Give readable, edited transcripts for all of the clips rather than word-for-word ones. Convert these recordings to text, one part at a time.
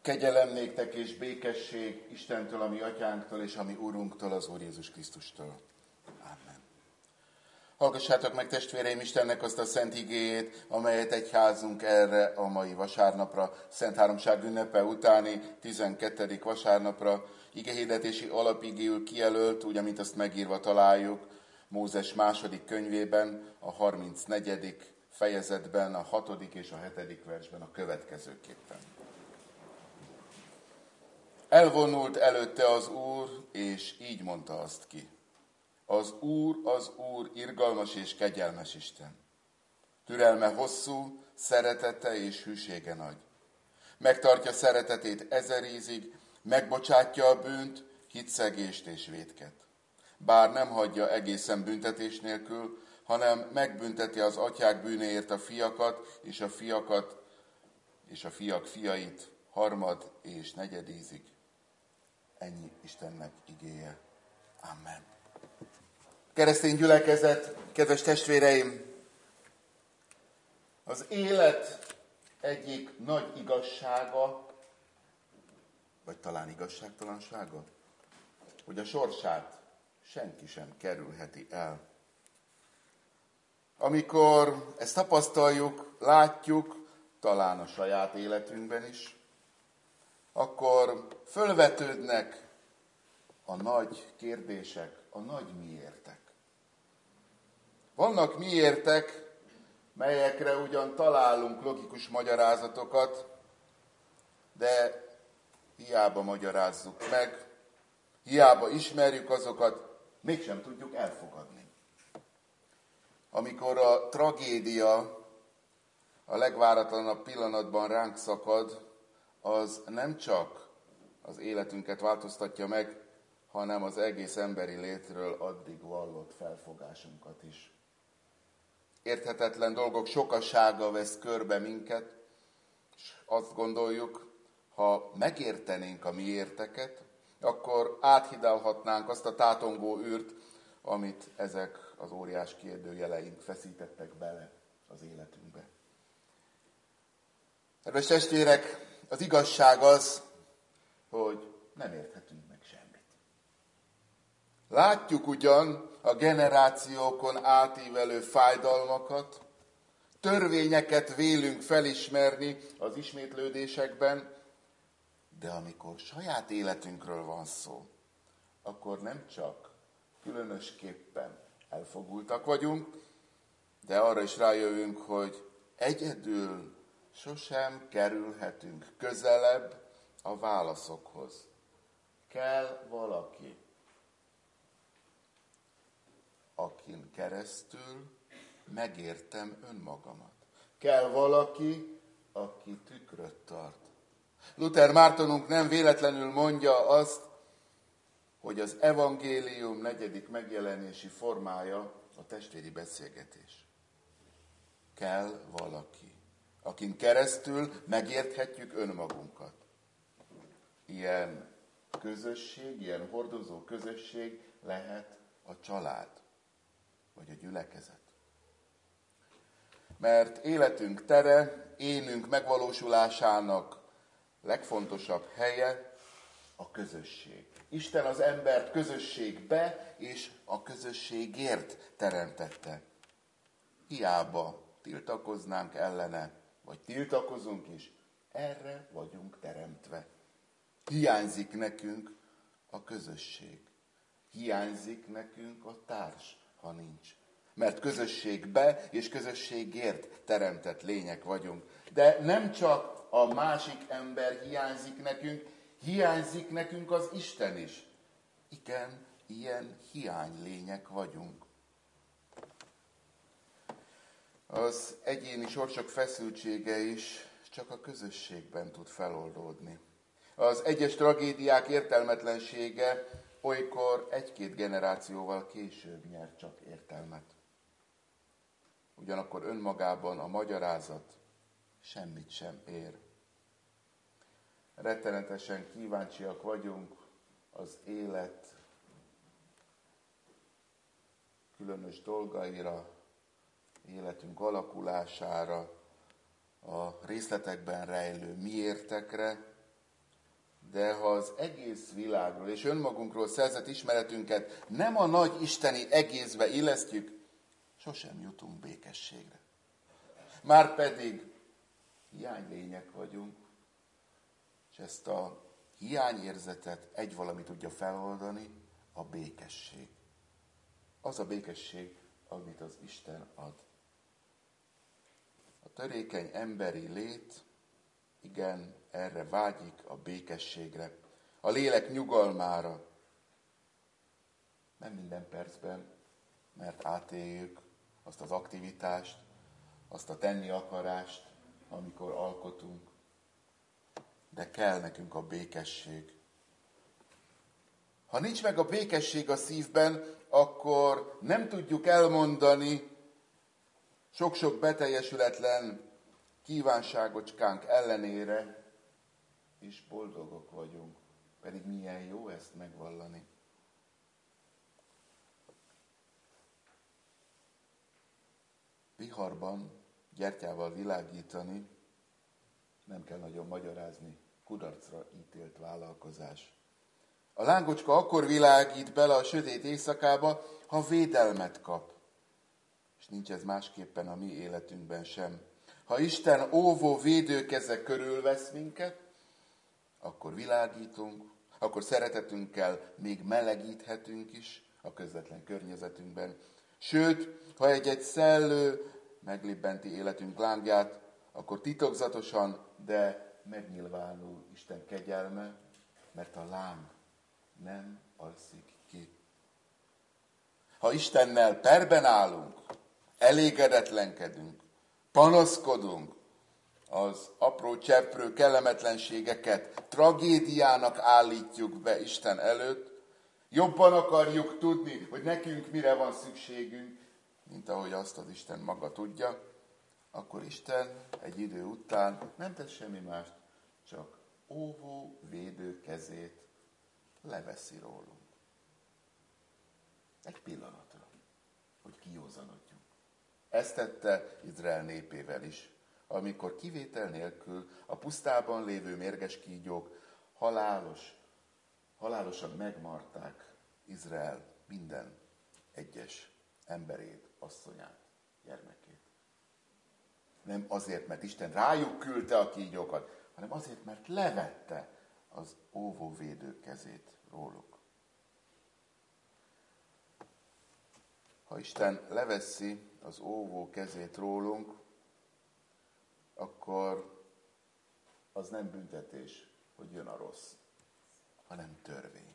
Kegyelem néktek és békesség Istentől, a mi atyánktól és a mi Úrunktól, az Úr Jézus Krisztustól. Amen. Hallgassátok meg, testvéreim, Istennek azt a szent igéjét, amelyet egyházunk erre a mai vasárnapra, Szent Háromság ünnepe utáni 12. vasárnapra igehirdetési alapigéül kijelölt, úgy, amint azt megírva találjuk, Mózes második könyvében, a 34. fejezetben, a 6. és a 7. versben a következőképpen. Elvonult előtte az Úr, és így mondta azt ki. Az Úr, irgalmas és kegyelmes Isten. Türelme hosszú, szeretete és hűsége nagy. Megtartja szeretetét 1000 ízig, megbocsátja a bűnt, hitszegést és vétket. Bár nem hagyja egészen büntetés nélkül, hanem megbünteti az atyák bűnéért a fiakat, és a fiak fiait 3. és 4. ízig. Ennyi Istennek igéje. Amen. Keresztény gyülekezet, kedves testvéreim! Az élet egyik nagy igazsága, vagy talán igazságtalansága, hogy a sorsát senki sem kerülheti el. Amikor ezt tapasztaljuk, látjuk, talán a saját életünkben is, akkor fölvetődnek a nagy kérdések, a nagy miértek. Vannak miértek, melyekre ugyan találunk logikus magyarázatokat, de hiába magyarázzuk meg, hiába ismerjük azokat, mégsem tudjuk elfogadni. Amikor a tragédia a legváratlanabb pillanatban ránk szakad, az nem csak az életünket változtatja meg, hanem az egész emberi létről addig vallott felfogásunkat is. Érthetetlen dolgok sokasága vesz körbe minket, és azt gondoljuk, ha megértenénk a miérteket, akkor áthidalhatnánk azt a tátongó űrt, amit ezek az óriás kérdőjeleink feszítettek bele az életünkbe. Kedves testvérek, az igazság az, hogy nem érthetünk meg semmit. Látjuk ugyan a generációkon átívelő fájdalmakat, törvényeket vélünk felismerni az ismétlődésekben, de amikor saját életünkről van szó, akkor nem csak különösképpen elfogultak vagyunk, de arra is rájövünk, hogy egyedül sosem kerülhetünk közelebb a válaszokhoz. Kell valaki, akin keresztül megértem önmagamat. Kell valaki, aki tükröt tart. Luther Mártonunk nem véletlenül mondja azt, hogy az evangélium 4. megjelenési formája a testvéri beszélgetés. Kell valaki, akin keresztül megérthetjük önmagunkat. Ilyen közösség, ilyen hordozó közösség lehet a család, vagy a gyülekezet. Mert életünk tere, énünk megvalósulásának legfontosabb helye a közösség. Isten az embert közösségbe és a közösségért teremtette. Hiába tiltakoznánk ellene, vagy tiltakozunk is, erre vagyunk teremtve. Hiányzik nekünk a közösség. Hiányzik nekünk a társ, ha nincs. Mert közösségbe és közösségért teremtett lények vagyunk. De nem csak a másik ember hiányzik nekünk az Isten is. Igen, ilyen hiánylények vagyunk. Az egyéni sorsok feszültsége is csak a közösségben tud feloldódni. Az egyes tragédiák értelmetlensége olykor 1-2 generációval később nyer csak értelmet. Ugyanakkor önmagában a magyarázat semmit sem ér. Rettenetesen kíváncsiak vagyunk az élet különös dolgaira, életünk alakulására, a részletekben rejlő miértekre, De ha az egész világról és önmagunkról szerzett ismeretünket nem a nagy isteni egészbe illesztjük, sosem jutunk békességre. Márpedig hiánylények vagyunk, és ezt a hiányérzetet egy valami tudja feloldani, a békesség. Az a békesség, amit az Isten ad. A törékeny emberi lét, igen, erre vágyik, a békességre, a lélek nyugalmára. Nem minden percben, mert átéljük azt az aktivitást, azt a tenni akarást, amikor alkotunk. De kell nekünk a békesség. Ha nincs meg a békesség a szívben, akkor nem tudjuk elmondani sok-sok beteljesületlen kívánságocskánk ellenére, és boldogok vagyunk. Pedig milyen jó ezt megvallani. Viharban gyertyával világítani, nem kell nagyon magyarázni, kudarcra ítélt vállalkozás. A lángocska akkor világít bele a sötét éjszakába, ha védelmet kap. És nincs ez másképpen a mi életünkben sem. Ha Isten óvó védőkeze körülvesz minket, akkor világítunk, akkor szeretetünkkel még melegíthetünk is a közvetlen környezetünkben. Sőt, ha egy-egy szellő meglibbenti életünk lángját, akkor titokzatosan, de megnyilvánul Isten kegyelme, mert a láng nem alszik ki. Ha Istennel perben állunk, elégedetlenkedünk, panaszkodunk, az apró cseprő kellemetlenségeket tragédiának állítjuk be Isten előtt, jobban akarjuk tudni, hogy nekünk mire van szükségünk, mint ahogy azt az Isten maga tudja, akkor Isten egy idő után nem tesz semmi mást, csak óvó, védő kezét leveszi rólunk. Egy pillanatra, hogy kijózanodjunk. Ezt tette Izrael népével is, amikor kivétel nélkül a pusztában lévő mérges kígyók halálosan megmarták Izrael minden egyes emberét, asszonyát, gyermekét. Nem azért, mert Isten rájuk küldte a kígyókat, hanem azért, mert levette az óvóvédő kezét róluk. Ha Isten leveszi az óvó kezét rólunk, akkor az nem büntetés, hogy jön a rossz, hanem törvény.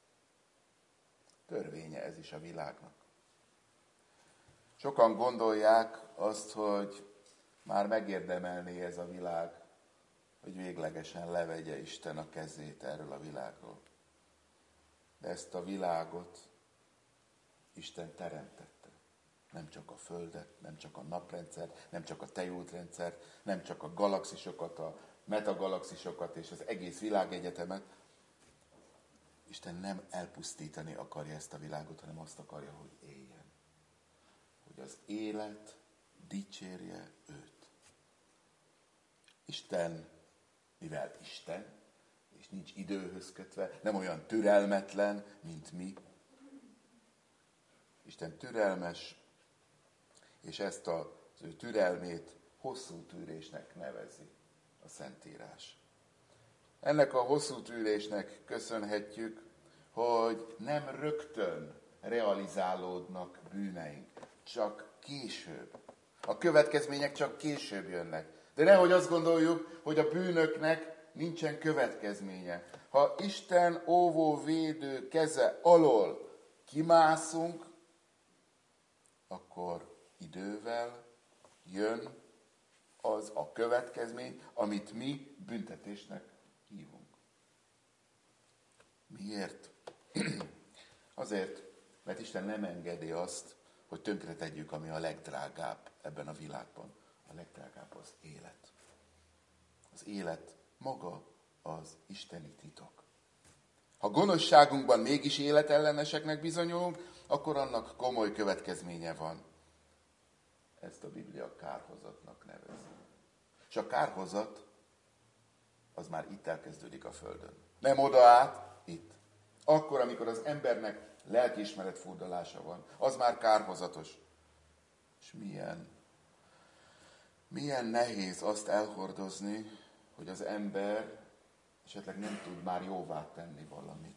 Törvénye ez is a világnak. Sokan gondolják azt, hogy már megérdemelné ez a világ, hogy véglegesen levegye Isten a kezét erről a világról. De ezt a világot Isten teremtette. Nem csak a Földet, nem csak a naprendszert, nem csak a tejútrendszert, nem csak a galaxisokat, a metagalaxisokat és az egész világegyetemet. Isten nem elpusztítani akarja ezt a világot, hanem azt akarja, hogy éljen. Hogy az élet dicsérje őt. Isten, mivel Isten, és nincs időhöz kötve, nem olyan türelmetlen, mint mi. Isten türelmes, és ezt az ő türelmét hosszú tűrésnek nevezi a Szentírás. Ennek a hosszú tűrésnek köszönhetjük, hogy nem rögtön realizálódnak bűneink, csak később. A következmények csak később jönnek. De nehogy azt gondoljuk, hogy a bűnöknek nincsen következménye. Ha Isten óvó védő keze alól kimászunk, akkor idővel jön az a következmény, amit mi büntetésnek hívunk. Miért? Azért, mert Isten nem engedi azt, hogy tönkretegyük, ami a legdrágább ebben a világban. A legdrágább az élet. Az élet maga az isteni titok. Ha gonoszságunkban mégis életelleneseknek bizonyulunk, akkor annak komoly következménye van. Ezt a Biblia kárhozatnak nevezi. És a kárhozat az már itt elkezdődik a földön. Nem oda át, itt. Akkor, amikor az embernek lelkiismeret furdalása van, az már kárhozatos. És milyen nehéz azt elhordozni, hogy az ember esetleg nem tud már jóvá tenni valamit.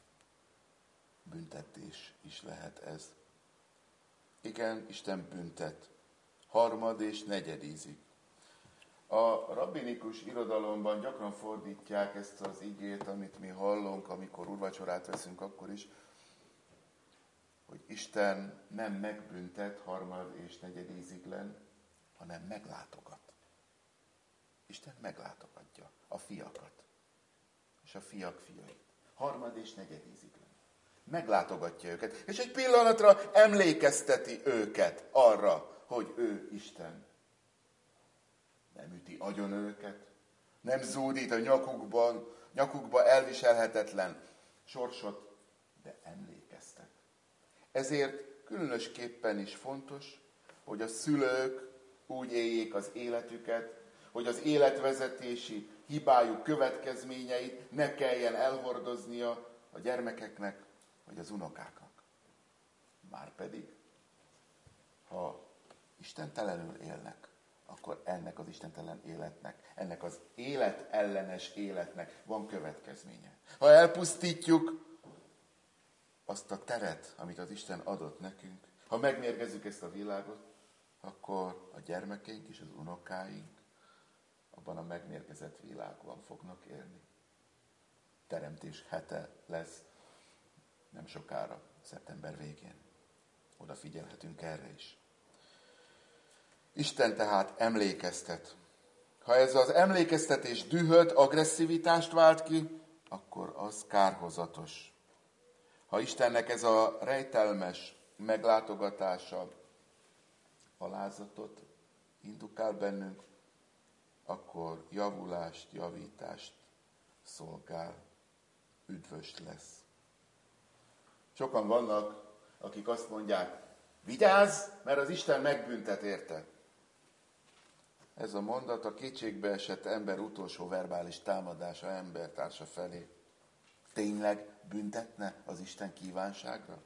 Büntetés is lehet ez. Igen, Isten büntet. Harmad és negyed ízig. A rabbinikus irodalomban gyakran fordítják ezt az igét, amit mi hallunk, amikor úrvacsorát veszünk, akkor is, hogy Isten nem megbüntet harmad és negyed íziglen, hanem meglátogat. Isten meglátogatja a fiakat, és a fiak fiait. Harmad és negyed íziglen. Meglátogatja őket, és egy pillanatra emlékezteti őket arra, hogy ő Isten. Nem üti agyon őket, nem zúdít a nyakukba elviselhetetlen sorsot, de emlékeztet. Ezért különösképpen is fontos, hogy a szülők úgy éljék az életüket, hogy az életvezetési hibájuk következményeit ne kelljen elhordoznia a gyermekeknek, vagy az unokáknak. Márpedig, ha istentelenül élnek, akkor ennek az istentelen életnek, ennek az életellenes életnek van következménye. Ha elpusztítjuk azt a teret, amit az Isten adott nekünk, ha megmérgezzük ezt a világot, akkor a gyermekeink és az unokáink abban a megmérgezett világban fognak élni. Teremtés hete lesz nem sokára, szeptember végén. Odafigyelhetünk erre is. Isten tehát emlékeztet. Ha ez az emlékeztetés dühöt, agresszivitást vált ki, akkor az kárhozatos. Ha Istennek ez a rejtelmes meglátogatása alázatot indukál bennünk, akkor javulást, javítást szolgál, üdvös lesz. Sokan vannak, akik azt mondják, vigyázz, mert az Isten megbüntet érte. Ez a mondat a kétségbe esett ember utolsó verbális támadása embertársa felé. Tényleg büntetne az Isten kívánságra?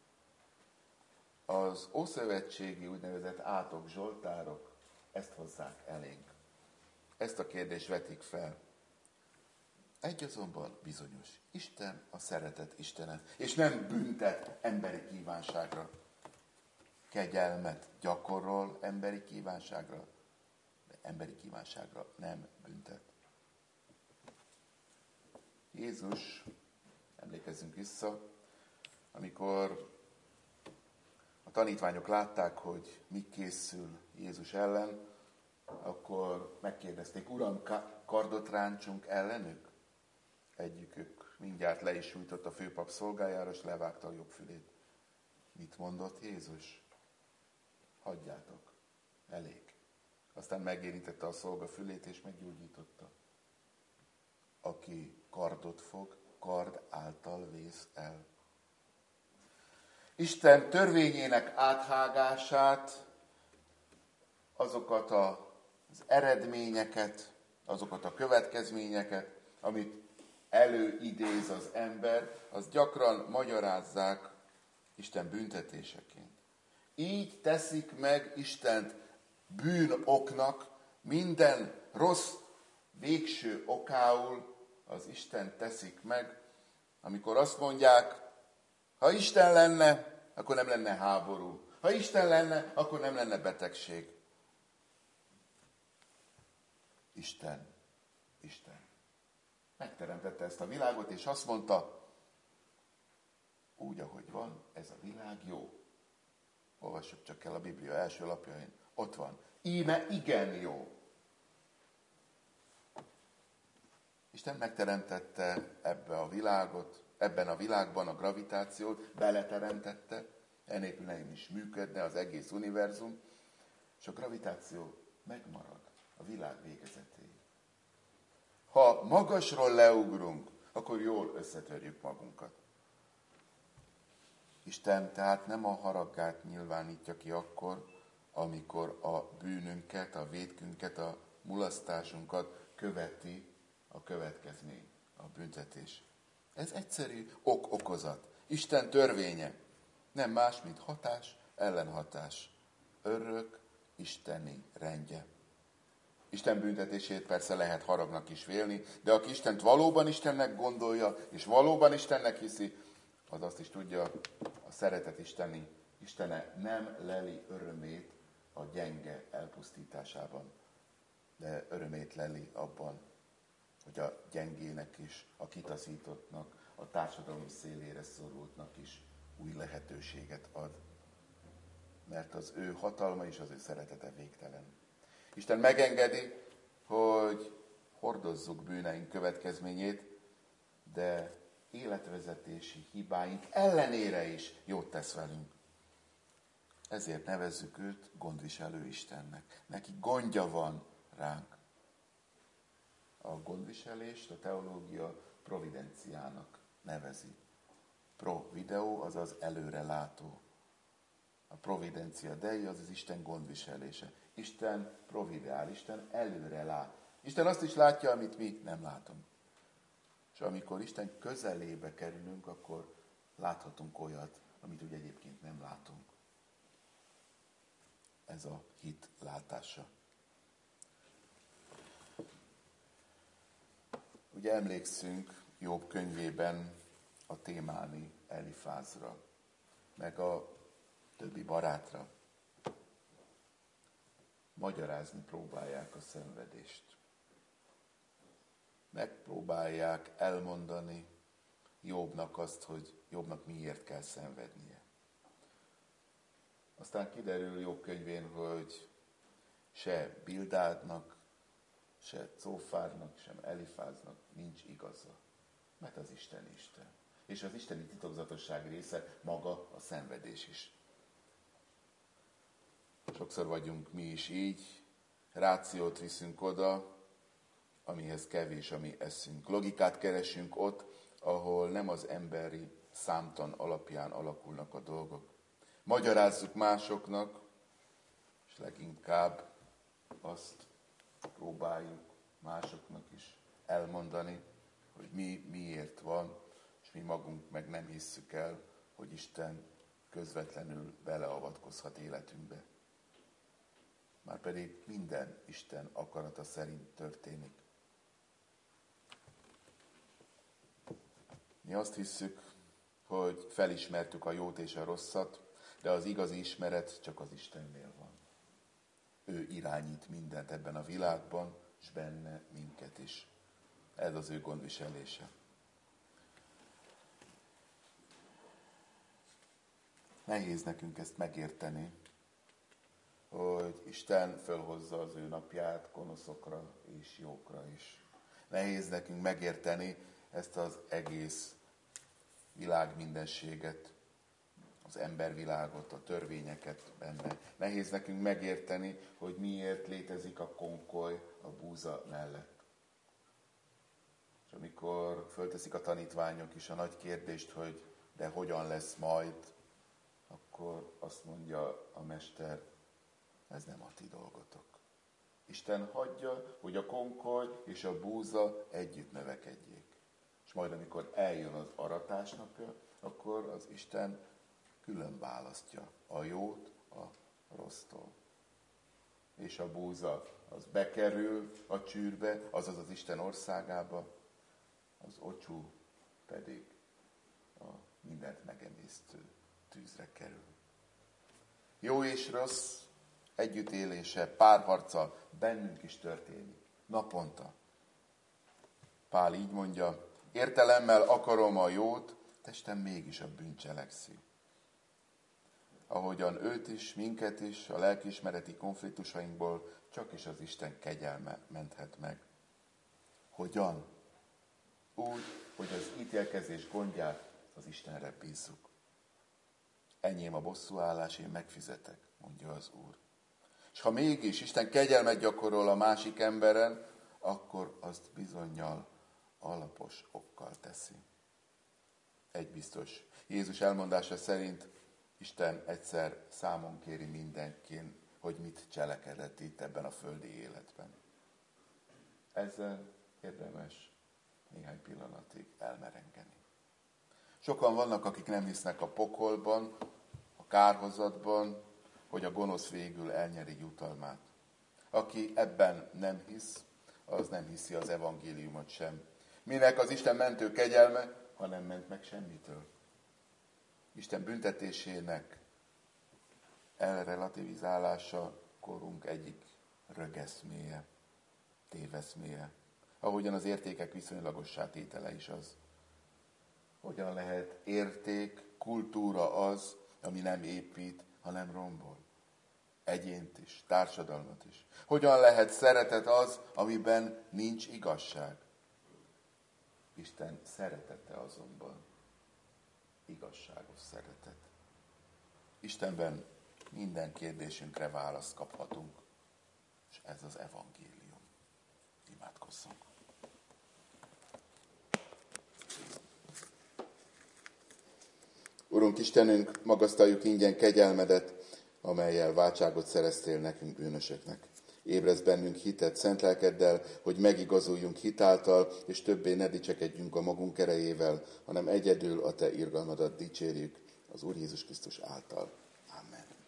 Az ószövetségi úgynevezett átok, zsoltárok ezt hozzák elénk. Ezt a kérdést vetik fel. Egy azonban bizonyos. Isten a szeretet Istene, és nem büntet emberi kívánságra. Kegyelmet gyakorol emberi kívánságra, de emberi kívánságra nem büntet. Jézus, emlékezzünk vissza, amikor a tanítványok látták, hogy mi készül Jézus ellen, akkor megkérdezték, Uram, kardot rántsunk ellenük? Egyikük mindjárt le is sújtott a főpap szolgájára, és levágta a jobb fülét. Mit mondott Jézus? Hagyjátok, elég. Aztán megérintette a szolga fülét, és meggyógyította. Aki kardot fog, kard által vész el. Isten törvényének áthágását, azokat az eredményeket, azokat a következményeket, amit előidéz az ember, az gyakran magyarázzák Isten büntetéseként. Így teszik meg Istent bűnoknak, minden rossz végső okául az Isten teszik meg, amikor azt mondják, ha Isten lenne, akkor nem lenne háború. Ha Isten lenne, akkor nem lenne betegség. Isten. Megteremtette ezt a világot, és azt mondta, úgy, ahogy van, ez a világ jó. Olvassuk csak el a Biblia első lapjain. Ott van. Íme igen jó. Isten megteremtette ebben a világban a gravitációt, beleteremtette, enélkül nem is működne az egész univerzum, és a gravitáció megmarad a világ végezetéig. Ha magasról leugrunk, akkor jól összetörjük magunkat. Isten tehát nem a haraggát nyilvánítja ki akkor, amikor a bűnünket, a vétkünket, a mulasztásunkat követi a a következmény, a büntetés. Ez egyszerű ok-okozat. Isten törvénye. Nem más, mint hatás, ellenhatás. Örök isteni rendje. Isten büntetését persze lehet haragnak is vélni, de aki Istent valóban Istennek gondolja, és valóban Istennek hiszi, az azt is tudja, a szeretet Istene nem leli örömét a gyenge elpusztításában, de örömét leli abban, hogy a gyengének is, a kitaszítottnak, a társadalom szélére szorultnak is új lehetőséget ad. Mert az ő hatalma és az ő szeretete végtelen. Isten megengedi, hogy hordozzuk bűneink következményét, de életvezetési hibáink ellenére is jót tesz velünk. Ezért nevezzük őt gondviselő Istennek. Neki gondja van ránk. A gondviselést a teológia providenciának nevezi. Provideo, azaz előrelátó. A providencia dei, az Isten gondviselése. Isten provideál, Isten előre lát. Isten azt is látja, amit mi nem látunk. És amikor Isten közelébe kerülünk, akkor láthatunk olyat, amit ugye egyébként nem látunk. Ez a hit látása. Ugye emlékszünk Jobb könyvében a Témáni Elifázra, meg a többi barátra. Magyarázni próbálják a szenvedést. Megpróbálják elmondani Jobbnak azt, hogy Jobbnak miért kell szenvednie. Aztán kiderül Jobb könyvén, hogy se Bildádnak, se Cófárnak, sem Elifáznak nincs igaza. Mert az Isten Isten. És az isteni titokzatosság része maga a szenvedés is. Sokszor vagyunk mi is így, rációt viszünk oda, amihez kevés a mi eszünk. Logikát keresünk ott, ahol nem az emberi számtan alapján alakulnak a dolgok. Magyarázzuk másoknak, és leginkább azt próbáljuk másoknak is elmondani, hogy miért van, és mi magunk meg nem hisszük el, hogy Isten közvetlenül beleavatkozhat életünkbe. Márpedig minden Isten akarata szerint történik. Mi azt hisszük, hogy felismertük a jót és a rosszat, de az igazi ismeret csak az Istennél van. Ő irányít mindent ebben a világban, és benne minket is. Ez az ő gondviselése. Nehéz nekünk ezt megérteni, hogy Isten fölhozza az ő napját gonoszokra és jókra is. Nehéz nekünk megérteni ezt az egész világ mindenséget, az embervilágot, a törvényeket benne. Nehéz nekünk megérteni, hogy miért létezik a konkoly a búza mellett. És amikor fölteszik a tanítványok is a nagy kérdést, hogy de hogyan lesz majd, akkor azt mondja a mester, ez nem a ti dolgotok. Isten hagyja, hogy a konkoly és a búza együtt növekedjék. És majd amikor eljön az aratás napja, akkor az Isten külön választja a jót a rossztól. És a búza az bekerül a csűrbe, azaz az Isten országába, az ocsú pedig a mindent megemésztő tűzre kerül. Jó és rossz együttélése, párharca bennünk is történik, naponta. Pál így mondja, értelemmel akarom a jót, testem mégis a bűnt cselekszi. Ahogyan őt is, minket is, a lelkiismereti konfliktusainkból csak is az Isten kegyelme menthet meg. Hogyan? Úgy, hogy az ítélkezés gondját az Istenre bízzuk. Enyém a bosszúállás, én megfizetek, mondja az Úr. És ha mégis Isten kegyelmet gyakorol a másik emberen, akkor azt bizonnyal alapos okkal teszi. Egy biztos, Jézus elmondása szerint Isten egyszer számon kéri mindenkin, hogy mit cselekedett itt ebben a földi életben. Ezzel érdemes néhány pillanatig elmerengeni. Sokan vannak, akik nem hisznek a pokolban, a kárhozatban, hogy a gonosz végül elnyeri jutalmát. Aki ebben nem hisz, az nem hiszi az evangéliumot sem. Minek az Isten mentő kegyelme, ha nem ment meg semmitől. Isten büntetésének elrelativizálása korunk egyik rögeszméje, téveszméje. Ahogyan az értékek viszonylagossá tétele is az. Hogyan lehet érték, kultúra az, ami nem épít, hanem rombol? Egyént is, társadalmat is. Hogyan lehet szeretet az, amiben nincs igazság? Isten szeretete azonban igazságos szeretet. Istenben minden kérdésünkre választ kaphatunk, és ez az evangélium. Imádkozzunk. Urunk Istenünk, magasztaljuk ingyen kegyelmedet, amellyel váltságot szereztél nekünk bűnösöknek. Ébrezd bennünk hitet szent lelkeddel, hogy megigazuljunk hitáltal, és többé ne dicsekedjünk a magunk erejével, hanem egyedül a te irgalmadat dicsérjük az Úr Jézus Krisztus által.